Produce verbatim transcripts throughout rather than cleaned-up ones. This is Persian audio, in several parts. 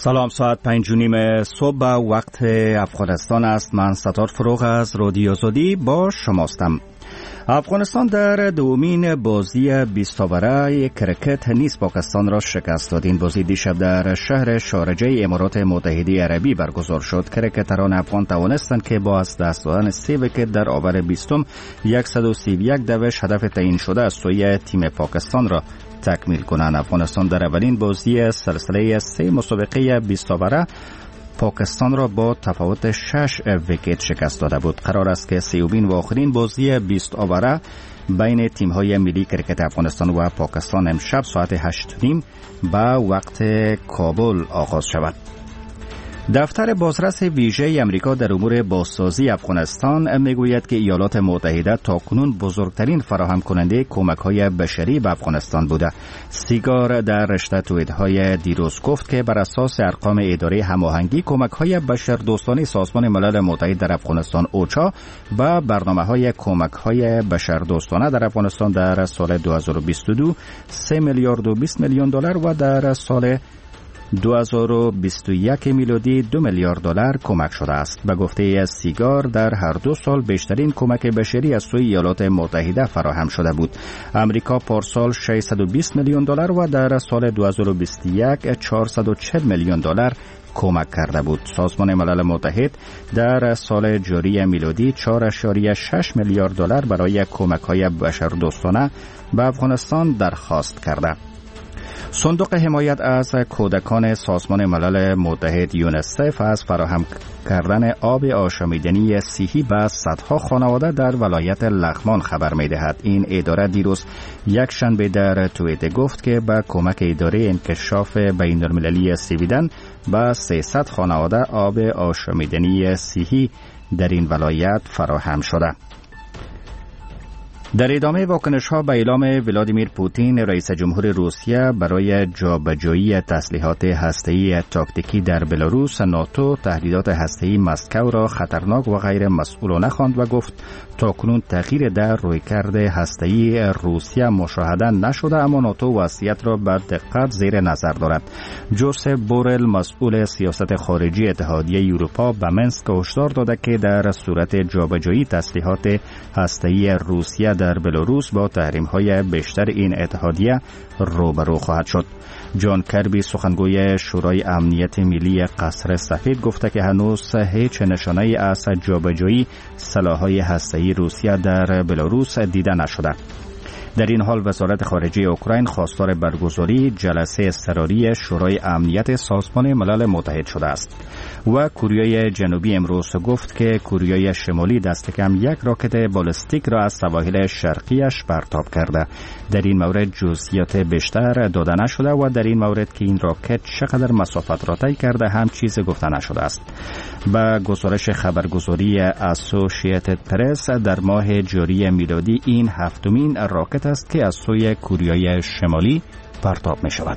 سلام، ساعت پنج و نیم صبح وقت افغانستان است. من ستار فروغ از رادیو آزادی با شماستم. افغانستان در دومین بازی بیست اوره کرکت نیز پاکستان را شکست داد. این بازی دیشب در شهر شارجه امارات متحده عربی برگزار شد. کرکتران افغان توانستند که با از دست دادن سه ویکت در اوور بیستم صد و سی و یک دوش هدف تعیین شده از سوی تیم پاکستان را تکمیل کنند. افغانستان در اولین بازی سلسله سه مسابقه بیست اوره پاکستان را با تفاوت شش ویکت شکست داده بود. قرار است که سیومین و آخرین بازی بیست اوره بین تیم‌های ملی کرکت افغانستان و پاکستان امشب ساعت هشت و نیم با وقت کابل آغاز شود. دفتر بازرس ویژه امریکا در امور بازسازی افغانستان میگوید که ایالات متحده تاکنون بزرگترین فراهم کننده کمک‌های بشری به افغانستان بوده. سیگار در رشته توییت‌های دیروز گفت که بر اساس ارقام اداره هماهنگی کمک‌های بشردوستانه سازمان ملل متحد در افغانستان اوچا و برنامه‌های کمک‌های بشردوستانه در افغانستان در سال دو هزار و بیست و دو سه میلیارد و بیست میلیون دلار و در سال دو هزار و بیست و یک میلادی دو میلیارد دلار کمک شده است. به گفته سیگار در هر دو سال بیشترین کمک بشری از سوی ایالات متحده فراهم شده بود. امریکا پارسال ششصد و بیست میلیون دلار و در سال دو هزار و بیست و یک چهارصد و چهل میلیون دلار کمک کرده بود. سازمان ملل متحد در سال جاری میلادی چهار ممیز شش میلیارد دلار برای کمک‌های بشردوستانه به افغانستان درخواست کرده. صندوق حمایت از کودکان سازمان ملل متحد یونیسف از فراهم کردن آب آشامیدنی صحی به صدها خانواده در ولایت لغمان خبر می‌دهد. این اداره دیروز یک شنبه در توییتر گفت که با کمک اداره انکشاف بین‌المللی سویدن به سیصد خانواده آب آشامیدنی صحی در این ولایت فراهم شده. در ادامه واکنش‌ها به اعلام ولادیمیر پوتین رئیس جمهور روسیه برای جابجایی تسلیحات هسته‌ای تاکتیکی در بلاروس، ناتو تهدیدات هسته‌ای مسکو را خطرناک و غیر مسئولانه خواند و گفت تاکنون تغییر در رویکرد هسته‌ای روسیه مشاهده نشده، اما ناتو وضعیت را به دقت زیر نظر دارد. جوزف بورل مسئول سیاست خارجی اتحادیه اروپا به منسک هشدار داده که در صورت جابجایی تسلیحات هسته‌ای روسیه در بلاروس با تحریم‌های بیشتر این اتحادیه روبرو خواهد شد. جان کربی سخنگوی شورای امنیت ملی قصر سفید گفته که هنوز هیچ نشانه‌ای از جابجایی سلاح‌های هسته‌ای روسیه در بلاروس دیده نشده. در این حال وزارت خارجه اوکراین خواستار برگزاری جلسه اضطراری شورای امنیت سازمان ملل متحد شده است و کره جنوبی امروز گفت که کره شمالی دست کم یک راکت بالستیک را از سواحل شرقیش پرتاب کرده. در این مورد جزئیات بیشتر داده نشده و در این مورد که این راکت چقدر مسافت را طی کرده هم چیز گفته نشده است. با گزارش خبرگزاری اسوسییتد پرس در ماه جاری میلادی این هفتمین راکت است که از سوی کره شمالی پرتاب می شود.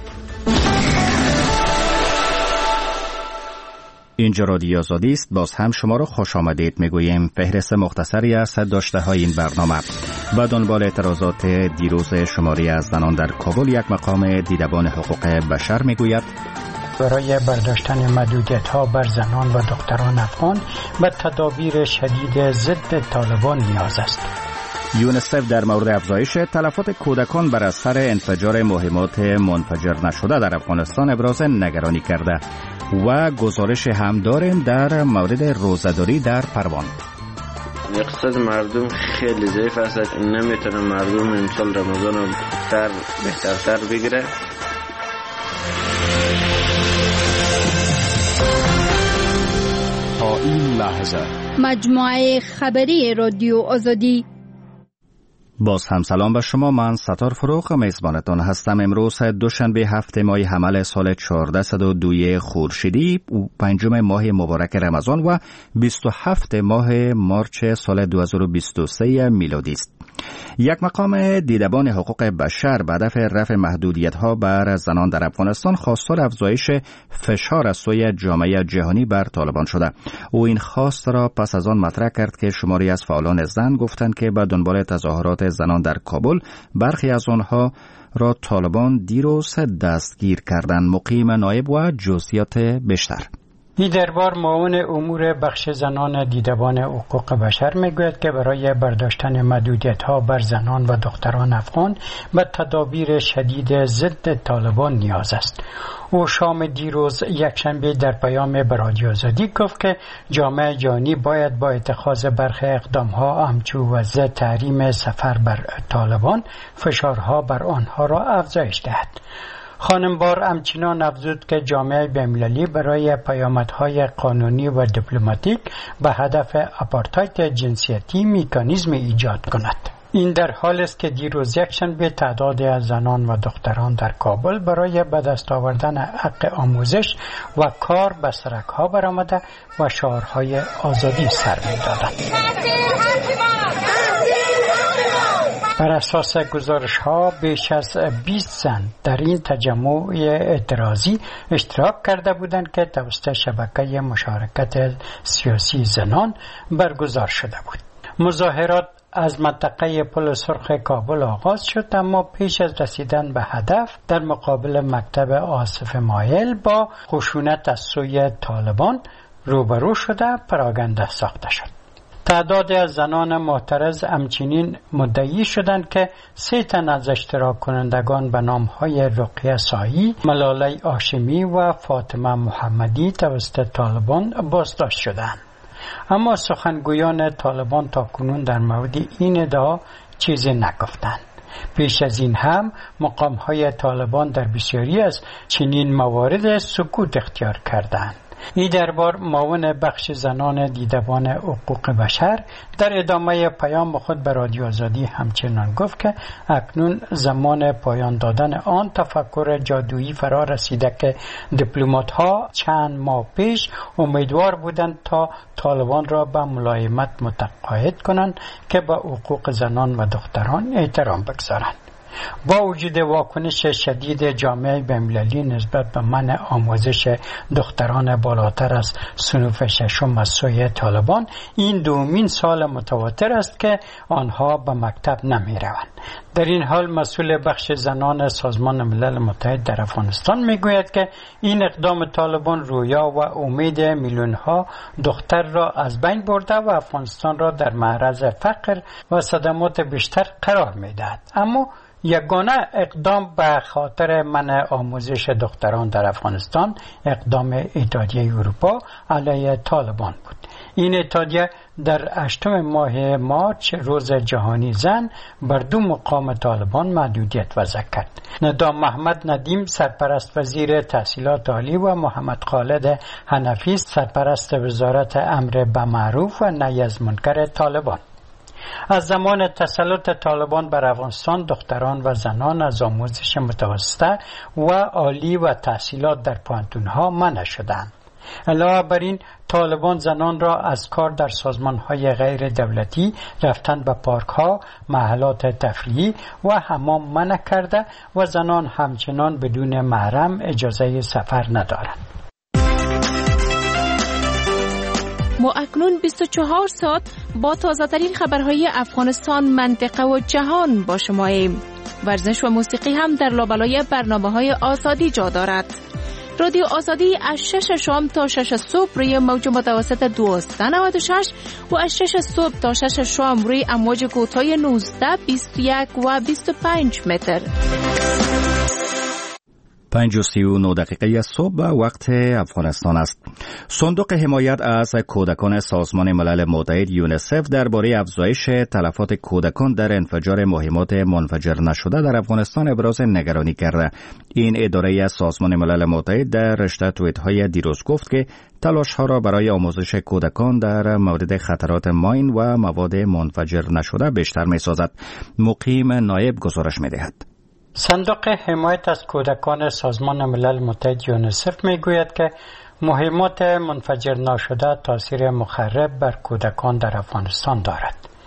اینجا رادیو آزادی است. باز هم شما را خوش آمدید میگوییم. فهرست مختصری از داشته های این برنامه. با دنبال اعتراضات دیروز شماری از زنان در کابل، یک مقام دیدبان حقوق بشر میگوید برای برداشتن محدودیت‌ها بر زنان و دختران افغان و تدابیر شدید ضد طالبان نیاز است. یونیسف در مورد افزایش تلفات کودکان بر اثر انفجار مهمات منفجر نشده در افغانستان ابراز نگرانی کرده و گزارش هم داریم در مورد روزه‌داری در پروان. اقتصاد مردم خیلی ضعیف است، نمیتونه مردم امسال رمضان رو تر بهترتر بگیره. تا این لحظه مجموعه خبری رادیو آزادی. باز هم سلام به شما. من ستار فروغ میزبانتان هستم. امروز دوشنبه هفت ماه حمل سال چهارصد و دو خورشیدی، پنجم ماه مبارک رمضان و بیست و هفت ماه مارچ سال دو هزار و بیست و سه میلادی است. یک مقام دیدبان حقوق بشر به هدف رفع محدودیت‌ها بر زنان در افغانستان خواستار افزایش فشار از سوی جامعه جهانی بر طالبان شده. او این خواست را پس از آن مطرح کرد که شماری از فعالان زن گفتند که به دنبال تظاهرات زنان در کابل برخی از آنها را طالبان دیروز دستگیر کردند. مقیم نایب و جزئیات بیشتر. این دربار معاون امور بخش زنان دیدبان حقوق بشر میگوید که برای برداشتن محدودیت‌ها بر زنان و دختران افغان به تدابیر شدید ضد طالبان نیاز است. او شام دیروز یکشنبه در پیام به رادیو آزادی گفت که جامعه جهانی باید با اتخاذ برخی اقدام‌ها همچون وضع تحریم سفر بر طالبان فشارها بر آنها را افزایش دهد. خانم بار همچنان افزود که جامعه بین‌المللی برای پیامدهای قانونی و دیپلماتیک به هدف آپارتاید جنسیتی مکانیزم ایجاد کند. این در حالی است که دیروز یکشنبه تعدادی از زنان و دختران در کابل برای به دست آوردن حق آموزش و کار به سرک‌ها برآمده و شعارهای آزادی سر می‌دادند. بر اساس گزارش ها بیش از بیست زن در این تجمع اعتراضی اشتراک کرده بودند که توسط شبکه مشارکت سیاسی زنان برگزار شده بود. مظاهرات از منطقه پل سرخ کابل آغاز شد، اما پیش از رسیدن به هدف در مقابل مکتب آصف مایل با خشونت از سوی طالبان روبرو شده پراگنده ساخته شد. تعدادی از زنان معترض همچنین مدعی شدند که سه تن از اشتراک کنندگان به نامهای رقیه سایی، ملاله هاشمی و فاطمه محمدی توسط طالبان بازداشت شدند. اما سخنگویان طالبان تاکنون در مورد این ادعا چیزی نگفتند. پیش از این هم مقامهای طالبان در بسیاری از چنین موارد سکوت اختیار کردند. این دربار معاون بخش زنان دیدبان حقوق بشر در ادامه پیام خود به رادیو آزادی همچنان گفت که اکنون زمان پایان دادن آن تفکر جادویی فرا رسیده که دیپلمات‌ها چند ماه پیش امیدوار بودند تا طالبان را به ملایمت متقاعد کنند که به حقوق زنان و دختران احترام بگذارند. با وجود واکنش شدید جامعه بین‌المللی نسبت به منع آموزش دختران بالاتر از صنف ششم از سوی طالبان، این دومین سال متواتر است که آنها به مکتب نمی روند. در این حال مسئول بخش زنان سازمان ملل متحد در افغانستان می گوید که این اقدام طالبان رویا و امید میلیون‌ها دختر را از بین برده و افغانستان را در معرض فقر و صدمات بیشتر قرار می دهد. اما یگانه اقدام به خاطر منع آموزش دختران در افغانستان اقدام اتحادیه اروپا علیه طالبان بود. این اتحادیه در هشتم ماه مارچ روز جهانی زن بر دو مقام طالبان محدودیت وضع کرد. ندام محمد ندیم سرپرست وزیر تحصیلات عالی و محمد خالد حنفی سرپرست وزارت امر بالمعروف و نهی از منکر طالبان. از زمان تسلط طالبان بر افغانستان دختران و زنان از آموزش متوسطه و عالی و تحصیلات در پوهنتون‌ها منع شدند. علاوه بر این طالبان زنان را از کار در سازمان‌های غیر دولتی، رفتن به پارک‌ها، محلات تفریحی و حمام منع کرده و زنان همچنان بدون محرم اجازه سفر ندارند. ما اکنون بیست و چهار ساعت با تازه ترین خبرهای افغانستان، منطقه و جهان با شماییم. ورزش و موسیقی هم در لابلای برنامه‌های آزادی جا دارد. رادیو آزادی از شش شام تا شش صبح روی موج متوسط دویست و نود و شش و از شش صبح تا شش شام روی امواج کوتاه نوزده، بیست و یک و بیست و پنج متر. پنج و سی و نه دقیقه صبح وقت افغانستان است. صندوق حمایت از کودکان سازمان ملل متحد یونیسف درباره افزایش تلفات کودکان در انفجار مهمات منفجر نشده در افغانستان ابراز نگرانی کرده. این اداره از سازمان ملل متحد در رشته توییت‌های دیروز گفت که تلاش‌ها را برای آموزش کودکان در مورد خطرات ماین و مواد منفجر نشده بیشتر می‌سازد. مقیم نایب گزارش می‌دهد. صندوق حمایت از کودکان سازمان ملل متحد یونیسف میگوید که مهمات منفجر نشده تاثیر مخرب بر کودکان در افغانستان دارد.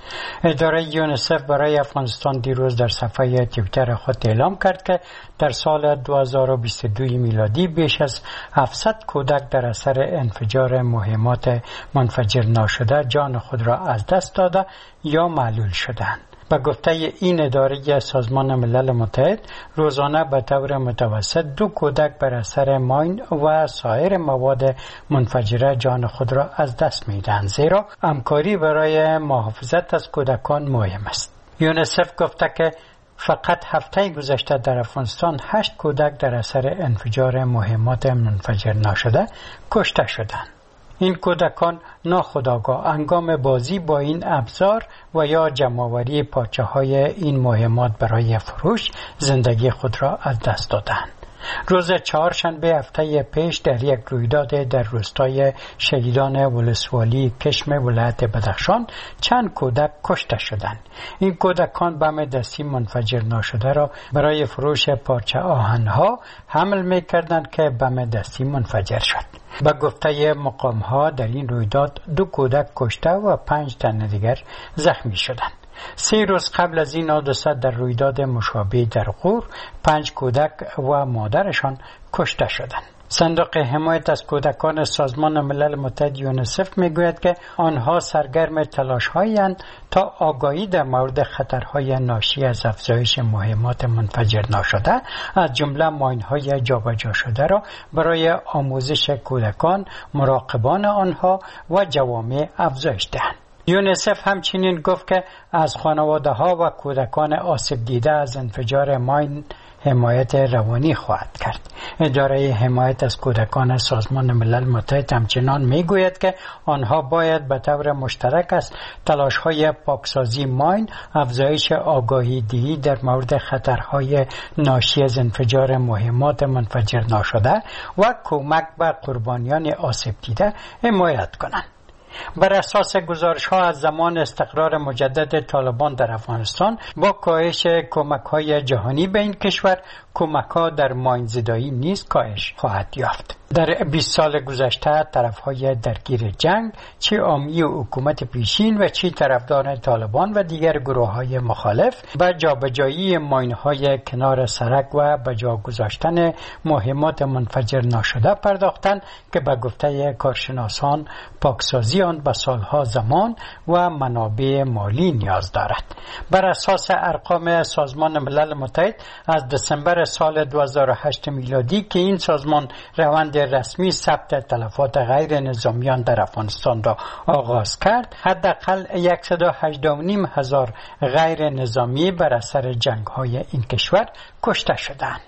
اداره یونیسف برای افغانستان دیروز در صفحه توییتر خود اعلام کرد که در سال دو هزار و بیست و دو میلادی بیش از هفتصد کودک در اثر انفجار مهمات منفجر ناشده جان خود را از دست داده یا معلول شدند. به گفته این اداره سازمان ملل متحد روزانه به طور متوسط دو کودک بر اثر ماین و سایر مواد منفجره جان خود را از دست می‌دهند، زیرا همکاری برای محافظت از کودکان مهم است. یونیسف گفته که فقط هفته گذشته در افغانستان هشت کودک در اثر انفجار مهمات منفجر ناشده کشته شدند. این کودکان ناخودآگاه هنگام بازی با این ابزار و یا جمع‌آوری پارچه‌های این مهمات برای فروش زندگی خود را از دست دادند. روز چهارشنبه هفته پیش در یک رویداد در روستای شهیدان ولسوالی کشم ولایت بدخشان چند کودک کشته شدند. این کودکان بم دستی منفجر ناشده را برای فروش پارچه آهن‌ها حمل می‌کردند که بم دستی منفجر شد. به گفته مقام‌ها در این رویداد دو کودک کشته و پنج تن دیگر زخمی شدند. سه روز قبل از این حادثه در رویداد مشابه در غور پنج کودک و مادرشان کشته شدند. صندوق حمایت از کودکان سازمان ملل متحد یونیسف میگوید که آنها سرگرم تلاش‌هایند تا آگاهی در مورد خطرهای ناشی از افزایش مهمات منفجر ناشده از جمله ماین‌های جابجا شده را برای آموزش کودکان، مراقبان آنها و جوامع افزایش دهند. یونیسف همچنین گفت که از خانواده ها و کودکان آسیب دیده از انفجار ماین حمایت روانی خواهد کرد. اداره حمایت از کودکان سازمان ملل متحد همچنان میگوید که آنها باید به طور مشترک از تلاش‌های پاکسازی ماین، افزایش آگاهی دهی در مورد خطرهای ناشی از انفجار مهمات منفجر ناشده و کمک به قربانیان آسیب دیده حمایت کنند. بر اساس گزارش‌ها از زمان استقرار مجدد طالبان در افغانستان با کاهش کمک‌های جهانی به این کشور، کمک‌ها در ماین‌زدایی نیز کاهش خواهد یافت. در بیست سال گذشته طرف‌های درگیر جنگ، چه عامی و حکومت پیشین و چه طرفدار طالبان و دیگر گروه‌های مخالف، به جابجایی ماین‌های کنار سرک و به جا گذاشتن مهمات منفجر ناشده پرداختند که به گفته کارشناسان پاکسازی آن به سالها زمان و منابع مالی نیاز دارد. بر اساس ارقام سازمان ملل متحد از دسامبر سال دو هزار و هشت میلادی که این سازمان روند رسمی ثبت تلفات غیر نظامیان در افغانستان را آغاز کرد، حداقل صد و هجده و نیم هزار غیر نظامی بر اثر جنگ‌های این کشور کشته شدند.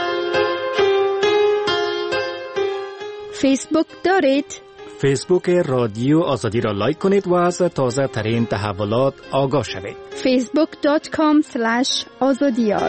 فیسبوک دارید؟ فیسبوک رادیو آزادی را لایک کنید و از تازه ترین تحولات آگاه شوید. فیسبوک دات کام اسلش آزادیار.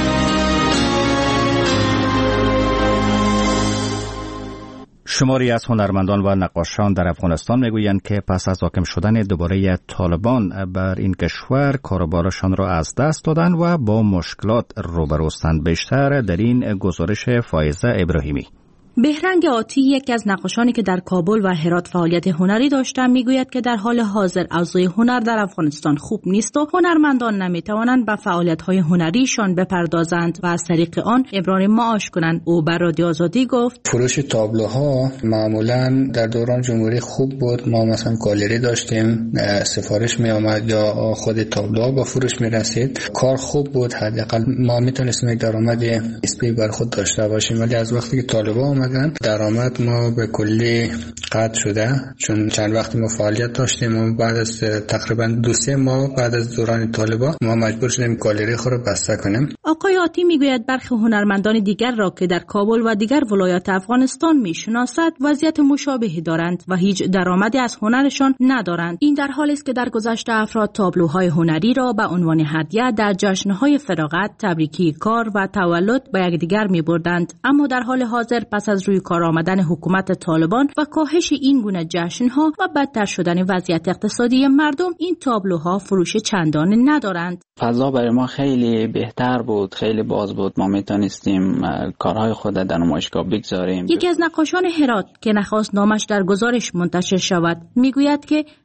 شماری از هنرمندان و نقاشان در افغانستان میگویند که پس از حاکم شدن دوباره طالبان بر این کشور کاروبارشان را از دست دادند و با مشکلات روبروستند. بیشتر در این گزارش فائزه ابراهیمی. بهرنگ آتی، یکی از نقاشانی که در کابل و هرات فعالیت هنری داشتند، میگوید که در حال حاضر اوضاع هنر در افغانستان خوب نیست و هنرمندان نمیتوانند به فعالیت‌های هنریشان بپردازند و از طریق آن ابرار معاش کنند. او بر رادیو آزادی گفت: فروش تابلوها معمولا در دوران جمهوری خوب بود. ما مثلا گالری داشتیم، سفارش می آمد یا خود تابلوها با فروش می رسید. کار خوب بود، حداقل ما میتونستیم یک درآمد نسبی بر خود داشته باشیم. ولی از وقتی که طالبان درآمد ما به کلی قطع شده، چون چند وقتی ما فعالیت داشتیم و بعد از تقریبا دو سه ماه بعد از دوران طالبان ما مجبور شدیم گالری خود رو بسته کنیم. آقای آتی میگوید برخی هنرمندان دیگر را که در کابل و دیگر ولایات افغانستان میشناسد وضعیت مشابهی دارند و هیچ درآمدی از هنرشان ندارند. این در حالی است که در گذشته افراد تابلوهای هنری را به عنوان هدیه در جشن‌های فراغت، تبریکی کار و تولد به یکدیگر می‌بردند، اما در حال حاضر پس از روی کار آمدن حکومت طالبان و کاهش این گونه جشن‌ها و بدتر شدن وضعیت اقتصادی مردم، این تابلوها فروش چندانی ندارند. فضا برای ما خیلی بهتر بود، خیلی باز بود، ما میتونستیم کارهای خود در نمایشگاه بگذاریم. یکی از نقاشان هرات که نخواست نامش در گزارش منتشر شود میگوید که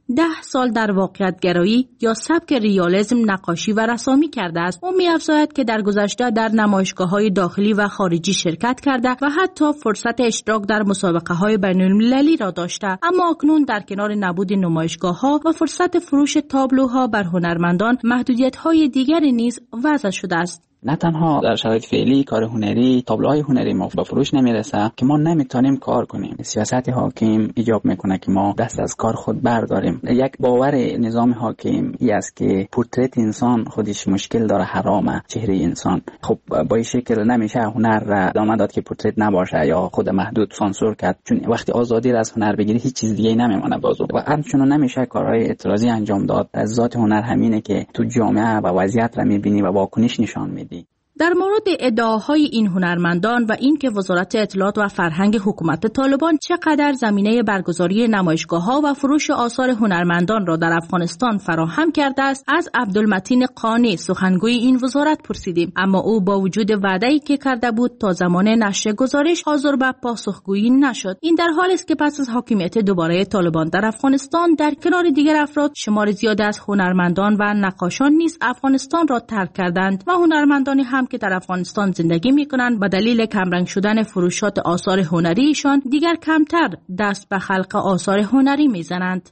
ده سال در واقعیت گرایی یا سبک ریالیسم نقاشی و رسامی کرده است. او می‌افزاید که در گذشته در نمایشگاه‌های داخلی و خارجی شرکت کرده و حتی فرصت اشتراک در مسابقه‌های بین‌المللی را داشته، اما اکنون در کنار نبود نمایشگاه‌ها و فرصت فروش تابلوها بر هنرمندان، محدودیت‌های دیگری نیز وضع شده است. نه تنها در شرایط فعلی کار هنری، تابلوهای هنری ما به فروش نمیرسه که ما نمیتونیم کار کنیم. سیاست حاکم ایجاب میکنه که ما دست از کار خود برداریم. یک باور نظام حاکم ای است که پورتریت انسان خودش مشکل داره، حرامه چهره انسان. خب با این شکل نمیشه هنر را ادامه داد که پورتریت نباشه یا خود محدود سانسور کرد، چون وقتی آزادی را از هنر بگیری هیچ چیز دیگه نمیمونه بازو. و همچنین نمیشه کارهای اعتراضی انجام داد. از ذات هنر همینه که تو جامعه و وضعیت را میبینی و واکنش نشان میدی. در مورد ادعاهای این هنرمندان و اینکه وزارت اطلاعات و فرهنگ حکومت طالبان چقدر زمینه برگزاری نمایشگاه‌ها و فروش آثار هنرمندان را در افغانستان فراهم کرده است، از عبدالمتین قانی سخنگوی این وزارت پرسیدیم، اما او با وجود وعده‌ای که کرده بود تا زمان نشر گزارش حاضر به پاسخگویی نشد. این در حالی است که پس از حاکمیت دوباره طالبان در افغانستان، در کنار دیگر افراد، شمار زیادی از هنرمندان و نقاشان نیز افغانستان را ترک کردند و هنرمندانی هم که در افغانستان زندگی می‌کنند به دلیل کمرنگ شدن فروشات آثار هنریشان دیگر کمتر دست به خلق آثار هنری می‌زنند.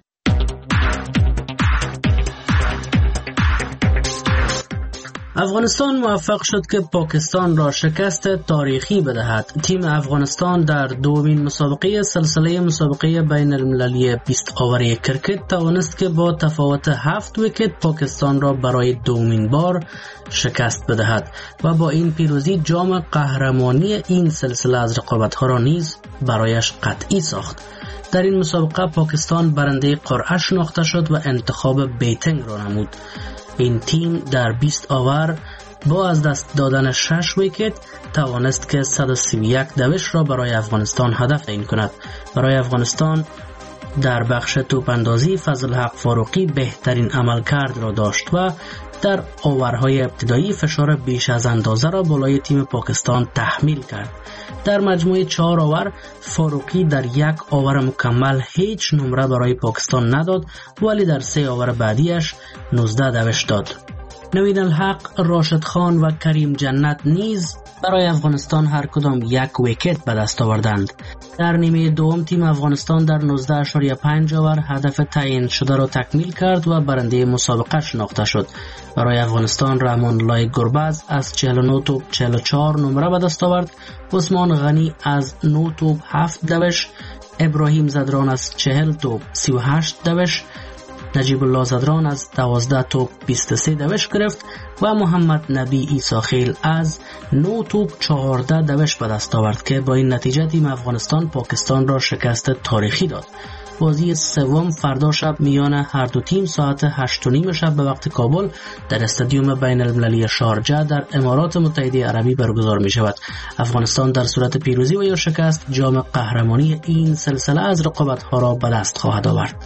افغانستان موفق شد که پاکستان را شکست تاریخی بدهد. تیم افغانستان در دومین مسابقه سلسله مسابقه بین المللی بیست آوری کرکت توانست که با تفاوت هفت ویکت پاکستان را برای دومین بار شکست بدهد و با این پیروزی جام قهرمانی این سلسله از رقابت‌ها را نیز برایش قطعی ساخت. در این مسابقه پاکستان برنده قرعه شناخته شد و انتخاب بیتنگ را نمود. این تیم در بیست آور با از دست دادن شش ویکت توانست که صد و سی و یک دوش را برای افغانستان هدف تعیین کند. برای افغانستان در بخش توپاندازی فضل حق فاروقی بهترین عملکرد را داشت و در آورهای ابتدایی فشار بیش از اندازه را بالای تیم پاکستان تحمیل کرد. در مجموعه چهار آور فاروقی در یک آور مکمل هیچ نمره برای پاکستان نداد، ولی در سه آور بعدیش نوزده دوش داد. نوید الحق، راشد خان و کریم جنت نیز برای افغانستان هر کدام یک ویکت به دست آوردند. در نیمه دوم تیم افغانستان در نوزده اشاریه پنج آور هدف تعیین شده را تکمیل کرد و برنده مسابقه شناخته شد. برای افغانستان رحمان الله گربز از چهل و نه توپ چهل و چهار نمره به دست آورد، عثمان غنی از نه توپ هفت دوش، ابراهیم زدران از چهل توپ سی و هشت دوش، نجیب الله زدران از دوازده توپ بیست و سه دوش گرفت و محمد نبی عیساخیل از نه توپ چهارده دوش به دست آورد که با این نتیجه تیم افغانستان پاکستان را شکست تاریخی داد. بازی سوم فردا شب میان هر دو تیم ساعت هشت و نیم شب به وقت کابل در استادیوم بین المللی شارجه در امارات متحده عربی برگزار می شود. افغانستان در صورت پیروزی و یا شکست جام قهرمانی این سلسله از رقابت‌ها را به دست خواهد آورد.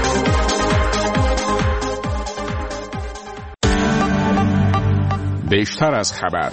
بیشتر از خبر.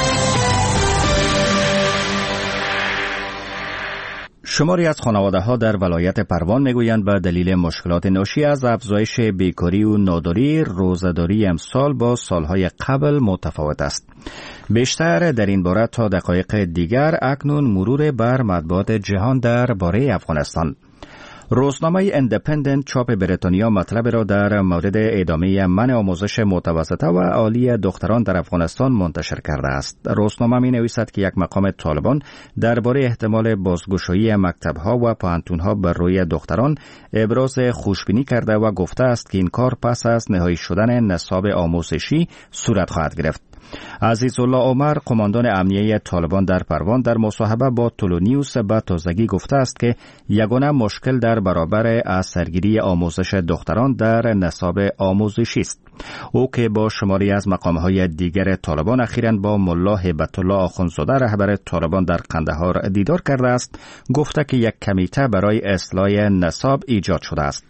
شماری از خانواده‌ها در ولایت پروان میگویند به دلیل مشکلات ناشی از افزایش بیکاری و ناداری، روزه‌داری امسال با سالهای قبل متفاوت است. بیشتر در این باره تا دقایق دیگر اکنون مرور بر مطبوعات جهان درباره افغانستان. روزنامه اندپندنت چاپ بریتانیا مطلب را در مورد ادامه منع آموزش متوسطه و عالی دختران در افغانستان منتشر کرده است. روزنامه می نویسد که یک مقام طالبان درباره احتمال بازگشایی مکتب‌ها و پوهنتون‌ها بر روی دختران ابراز خوشبینی کرده و گفته است که این کار پس از نهایی شدن نصاب آموزشی صورت خواهد گرفت. عزیزالله عمر، قماندان امنیه طالبان در پروان، در مصاحبه با تولونیوس به تازگی گفته است که یگانه مشکل در برابر از سرگیری آموزش دختران در نصاب آموزشی است. او که با شماری از مقامهای دیگر طالبان اخیراً با ملا هیبت الله آخوندزاده رهبر طالبان در قندهار دیدار کرده است، گفته که یک کمیته برای اصلاح نصاب ایجاد شده است.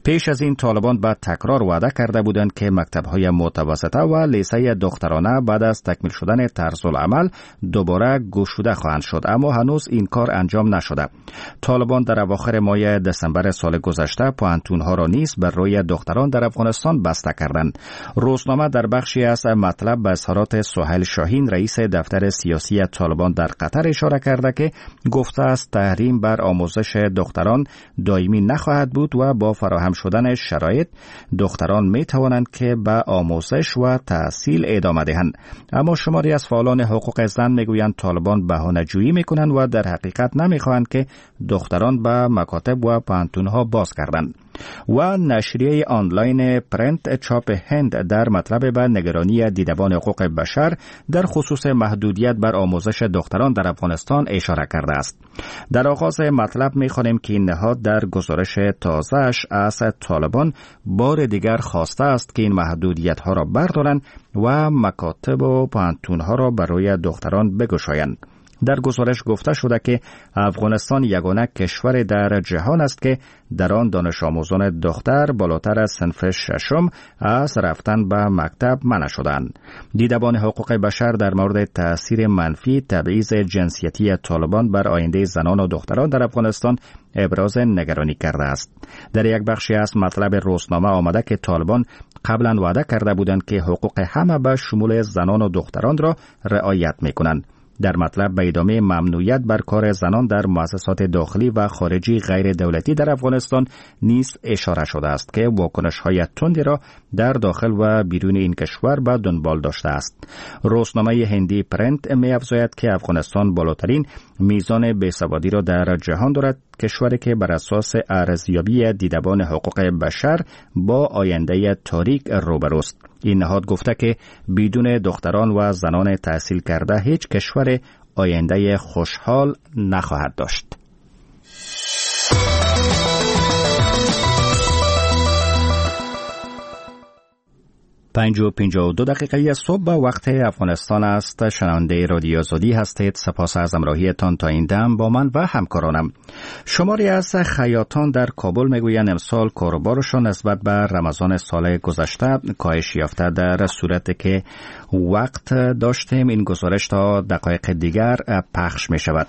پیش از این طالبان به تکرار وعده کرده بودند که مکتب‌های متوسطه و لیسه دخترانه بعد از تکمیل شدن طرز العمل دوباره گشوده خواهند شد، اما هنوز این کار انجام نشده. طالبان در اواخر ماه دسامبر سال گذشته پوهنتون‌ها را نیز بر روی دختران در افغانستان بسته کردند. روزنامه در بخشی از مطلب به اظهارات سهیل شاهین رئیس دفتر سیاسی طالبان در قطر اشاره کرده که گفته است تحریم بر آموزش دختران دائمی نخواهد بود و با فراهم شدن شرایط دختران می توانند که به آموزش و تحصیل ادامه دهند. اما شماری از فعالان حقوق زن میگویند طالبان بهانه‌جویی میکنند و در حقیقت نمیخواهند که دختران به مکاتب و پوهنتون‌ها باز کردند. و نشریه آنلاین پرنت چاپ هند در مطلب به نگرانی دیدبان حقوق بشر در خصوص محدودیت بر آموزش دختران در افغانستان اشاره کرده است. در آغاز مطلب می‌خوانیم که این نهاد در گزارش تازه‌اش از طالبان بار دیگر خواسته است که این محدودیت‌ها را بردارند و مکاتب و پوهنتون‌ها را برای دختران بگشایند. در گزارش گفته شده که افغانستان یگانه کشور در جهان است که در آن دانش آموزان دختر بالاتر از صنف ششم از رفتن به مکتب منع شدند. دیدبان حقوق بشر در مورد تأثیر منفی تبعیض جنسیتی طالبان بر آینده زنان و دختران در افغانستان ابراز نگرانی کرده است. در یک بخشی از مطلب روزنامه آمده که طالبان قبلا وعده کرده بودند که حقوق همه به شمول زنان و دختران را رعایت می‌کنند. در مطلب به ادامه ممنوعیت بر کار زنان در مؤسسات داخلی و خارجی غیر دولتی در افغانستان نیز اشاره شده است که واکنش‌های تندی را در داخل و بیرون این کشور به دنبال داشته است. روزنامه هندی پرنت می‌افزاید که افغانستان بالاترین میزان بیسوادی را در جهان دارد، کشوری که بر اساس ارزیابی دیدبان حقوق بشر با آینده تاریک روبروست. این نهاد گفته که بدون دختران و زنان تحصیل کرده هیچ کشور آینده خوشحال نخواهد داشت. پنج و پنجاه و دو دقیقه صبح وقت افغانستان است. شنونده رادیو آزادی هستید. سپاس از همراهیتان تا این دم با من و همکارانم. شماری از خیاطان در کابل میگویند امسال کاروبارشان نسبت به رمضان سال گذشته کاهش یافته، در صورتی که وقت داشتیم این گزارش تا دقایق دیگر پخش می شود.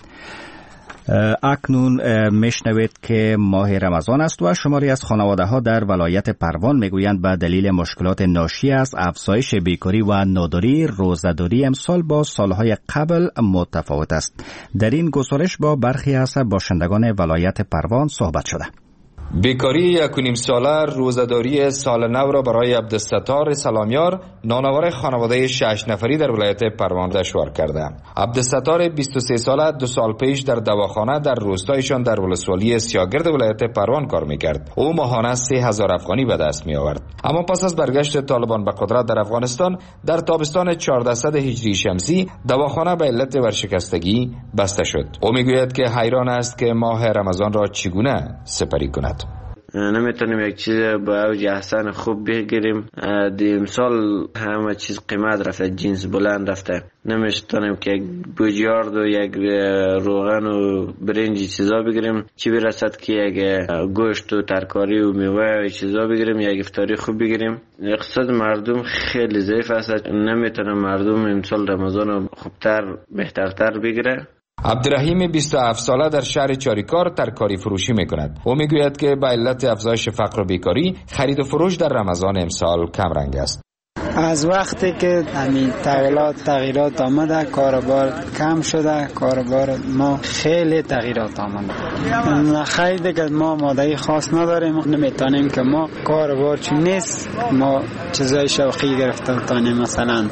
اکنون میشنوید که ماه رمضان است و شماری از خانواده ها در ولایت پروان میگویند به دلیل مشکلات ناشی از افزایش بیکاری و ناداری روزه‌داری امسال با سالهای قبل متفاوت است. در این گزارش با برخی از باشندگان ولایت پروان صحبت شده. بیکاری یک و نیم ساله روزه‌داری سال نو را برای عبدالستار سلامیار نانوار خانواده شش نفری در ولایت پروان دشوار کرده. عبدالستار بیست و سه ساله دو سال پیش در دواخانه در روستایشان در ولسوالی سیاگرد ولایت پروان کار میکرد. او ماهانه سه هزار افغانی به دست می آورد. اما پس از برگشت طالبان به قدرت در افغانستان در تابستان چهاردهصد هجری شمسی دواخانه به علت ورشکستگی بسته شد. او میگوید که حیران است که ماه رمضان را چگونه سپری کند. نمیتونیم یک چیز با اوج احسن خوب بگیریم. دیم سال همه چیز قیمت رفته، جنس بلند رفته. نمیتونیم که یک بوجیارد و یک روغن و برنج چیزا بگیریم، چی برسد که یک گوشت و ترکاری و میوه و چیزا بگیریم، یک افطاری خوب بگیریم. اقتصاد مردم خیلی ضعیف است. نمیتونه مردم امسال رمضان خوبتر بهترتر بگیره. عبدالرحیم بیست و هفت ساله در شهر چاریکار ترکاری فروشی میکند. او میگوید که به علت افزایش فقر و بیکاری خرید و فروش در رمضان امسال کم رنگ است. از وقتی که همین تغییرات تغییرات آمده کاروبار کم شده، کاروبار ما خیلی تغییرات آمده. خیلی دیگه ما مادهی خاص نداریم، نمیتونیم که ما کاروبار چون نیست ما چیزای شوقی گرفته تانیم، مثلا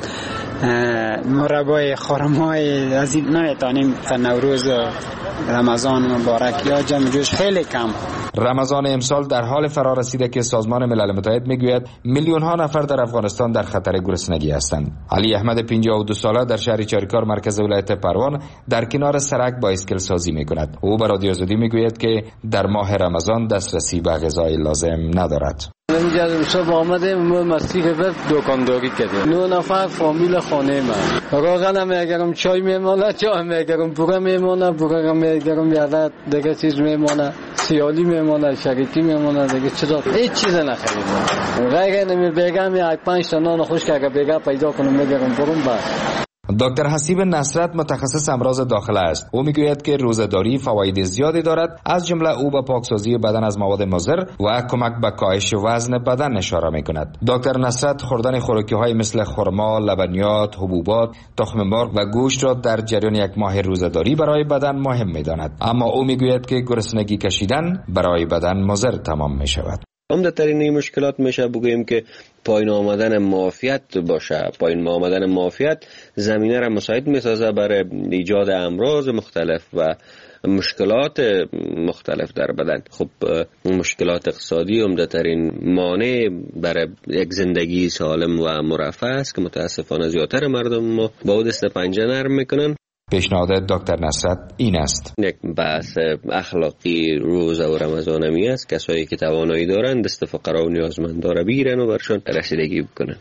مربای خرمای از این نمیتونیم. نوروز رمضان مبارک یا جمع جوش خیلی کم. رمضان امسال در حال فرا رسیده که سازمان ملل متحد میگوید میلیون ها نفر در افغانستان در خطر گرسنگی هستند. علی احمد پنجاه و دو ساله در شهر چاریکار مرکز ولایت پروان در کنار سرک بایسکل سازی میکند. او به رادیو آزادی میگوید که در ماه رمضان دسترسی به غذای لازم ندارد. اینجا صبح آمدیم ما مسیح رفت دکانداری کردیم. نه نفر فامیل خانه من. روغن میگرم، چای میمونه، چای میگرم، پوره میمونه، پوره میگرم، یاده دیگه چیز میمونه، سیالی میمونه، شریکی میمونه، دیگه چیزا هیچ چیز نخریدم. غیر نمی بگم یک پنج تا نان خوش که بگم پیدا کنم میگرم برم بعد. دکتر حسیب نصرت متخصص امراض داخله است. او میگوید که روزه‌داری فواید زیادی دارد، از جمله او به پاکسازی بدن از مواد مضر و کمک به کاهش وزن بدن اشاره میکند. دکتر نصرت خوردن خوراکی‌های مثل خرما، لبنیات، حبوبات، تخم مرغ و گوشت را در جریان یک ماه روزه‌داری برای بدن مهم میداند، اما او میگوید که گرسنگی کشیدن برای بدن مضر تمام میشود. عمدترین این مشکلات میشه بگوییم که پایین آمدن معافیت باشه. پایین آمدن معافیت زمینه را مساعد میسازه برای ایجاد امراض مختلف و مشکلات مختلف در بدن. خب مشکلات اقتصادی عمدترین مانع برای یک زندگی سالم و مرفه است که متاسفانه زیادتر مردم ما با او دست پنجه نرم میکنن. پیشنهاد دکتر نصرت این است: یک بحث اخلاقی روزه و رمضان می است. کسایی که توانایی دارند دست فقرا و نیازمندان را بگیرن و برشان رسیدگی بکنن.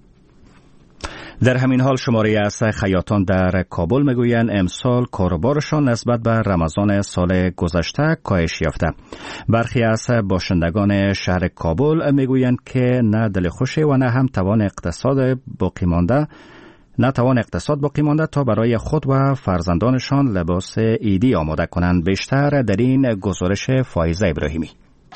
در همین حال شماری از خیاطان در کابل میگویند امسال کاروبارشان نسبت به رمضان سال گذشته کاهش یافته. برخی از باشندگان شهر کابل میگویند که نه دل خوشی و نه هم توان اقتصاد باقی مانده نتوان اقتصاد باقی مانده تا برای خود و فرزندانشان لباس عیدی آماده کنند. بیشتر در این گزارش فایزه ابراهیمی.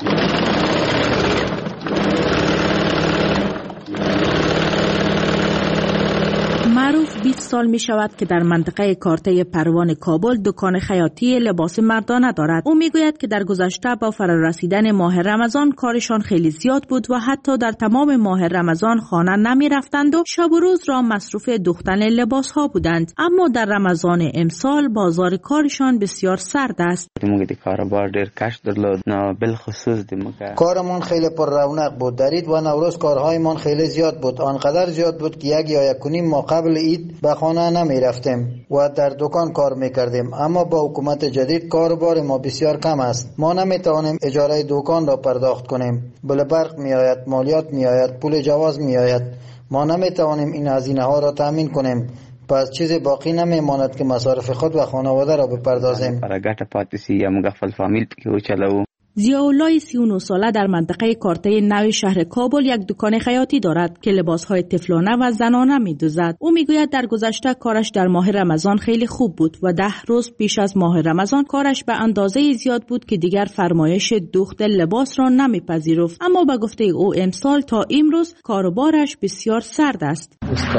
معروف بیست سال می شود که در منطقه کارته پروان کابل دکان خیاطی لباس مردانه دارد. او می گوید که در گذشته با فرارسیدن ماه رمضان کارشان خیلی زیاد بود و حتی در تمام ماه رمضان خانه نمی رفتند و شب و روز را مصروف دوختن لباس ها بودند. اما در رمضان امسال بازار کارشان بسیار سرد است. کاروبار ډیر کش درلود، نه بالخصوص دموږ کارمان خیلی پر رونق بود. در عید و نوروز کارهایمان خیلی زیاد بود، آنقدر زیاد بود که یک یا یک و نیم ماه قبل عید به خانه نمی رفتیم و در دکان کار می کردیم. اما با حکومت جدید کاروبار ما بسیار کم است. ما نمی توانیم اجاره دکان را پرداخت کنیم. بل برق می آید، مالیات می آید، پول جواز می آید. ما نمی توانیم این هزینه ها را تامین کنیم. پس چیزی باقی نمی ماند که مصارف خود و خانواده را بپردازیم. برای گټه پاتې سي یا موږ خپل فامیل پکې وچلوو. ضیاءالله سی و نه ساله در منطقه کارته نو شهر کابل یک دکان خیاطی دارد که لباسهای طفلانه و زنانه می دوزد. او می گوید در گذشته کارش در ماه رمضان خیلی خوب بود و ده روز پیش از ماه رمضان کارش به اندازه زیاد بود که دیگر فرمایش دوخت لباس را نمی پذیرفت. اما به گفته او امسال تا امروز کاروبارش بسیار سرد است.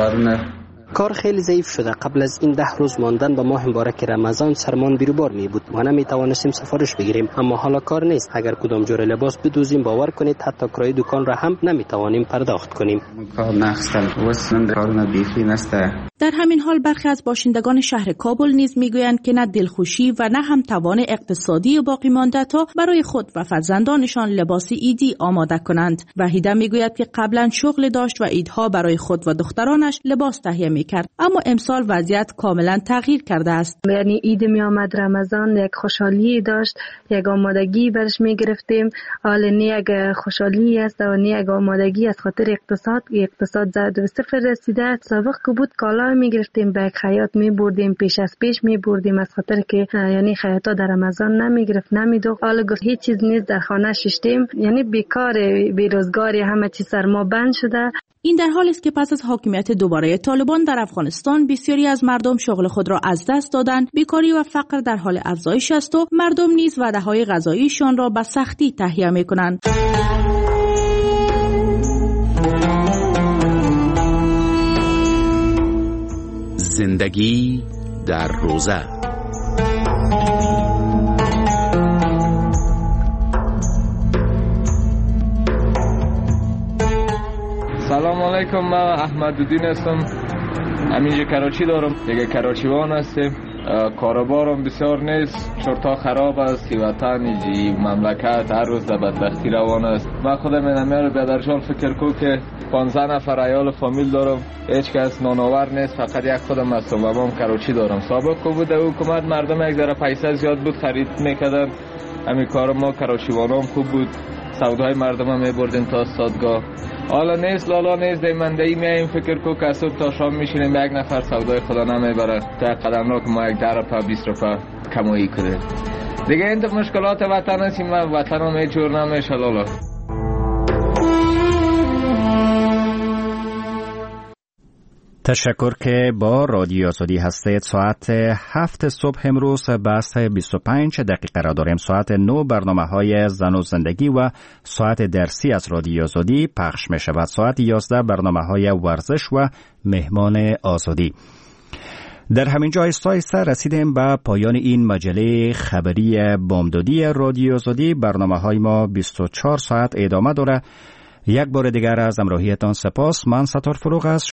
کار خیلی ضعیف شده. قبل از این ده روز ماندن به ماه مبارک رمضان سرمان بیروبار می بود. ما نمی توانستیم سفارش بگیریم، اما حالا کار نیست. اگر کدام جور لباس بدوزیم باور کنید حتی کرایه دکان را هم نمی توانیم پرداخت کنیم. کار نخستم واسه کار بیخی نسته. در همین حال برخی از باشندگان شهر کابل نیز میگویند که نه دلخوشی و نه هم توان اقتصادی باقی مانده تا برای خود و فرزندانشان لباس عیدی آماده کنند. وحیده میگوید که قبلا شغل داشت و عیدها برای خود و دخترانش لباس تهیه میکرد، اما امسال وضعیت کاملا تغییر کرده است. یعنی عید می آمد رمضان یک خوشحالی داشت، یک آمادگی برش میگرفتیم. حال نه یک خوشحالی است و نه یک آمادگی از خاطر اقتصاد. اقتصاد زد و صفر رسیده. سابق که بود کالا می گرفتیم به خیاط می بردیم، پیش از پیش می بردیم از خاطر که یعنی خیاطا در رمضان نمی گرفت نمی دو. حالا گفت هیچ چیز نیست، در خانه ششتیم، یعنی بیکار بیروزگاری، همه چیز سر ما بند شده. این در حالی است که پس از حاکمیت دوباره طالبان در افغانستان بسیاری از مردم شغل خود را از دست دادند. بیکاری و فقر در حال افزایش است و مردم نیز وعده‌های غذاییشان را به سختی تهیه می‌کنند. زندگی در روزه. سلام علیکم، من احمدالدین هستم. همینجا کراچی دارم، دیگه کراچیوان هستیم. کاروبارم بسیار نیست، چرتا خراب است. وطن جی مملکت هر روز در بدبختی روان است. من خودم اینم رو بیادرجان فکر کو که پانزده نفر عیال فامیل دارم، هیچ کس نانآور نیست، فقط یک خودم هستم و من کراچی دارم. سابق کو بوده حکومت مردم یک ذره پیسه زیاد بود خرید میکردن. همین کار ما کراچیوانام خوب بود. سودای مردم هم میبردیم تا استادگاه. حالا نیست لالا نیست دیمندهی میاییم فکر کو که صبح تا شام میشینیم یک نفر سودای خدا نمیبره تا قدمناک ما یک ده روپا بیست روپا کمایی کنیم دیگه. این مشکلات وطن هستیم و وطن هم هیچ جور نمیشه لالا. تشکر که با رادیو آزادی هستید. ساعت هفت صبح امروز بحث بیست و پنج دقیقه را داریم. ساعت نو برنامه های زن و زندگی و ساعت درسی از رادیو آزادی پخش می شود. ساعت یازده برنامه های ورزش و مهمان آزادی. در همین جا ایستا ایستا رسیدیم به پایان این مجله خبری بامدادی رادیو آزادی. برنامه های ما بیست و چهار ساعت ادامه داره. یک بار دیگر از همراهیتان سپاس. من ستار فروغ است.